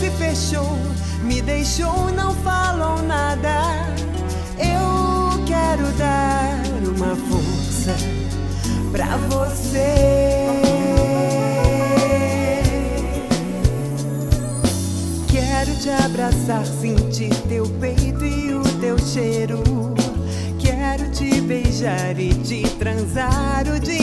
se fechou, me deixou, não falou nada. Eu quero dar uma força pra você. Quero te abraçar, sentir teu peito e o teu cheiro. Quero te beijar e te transar o dia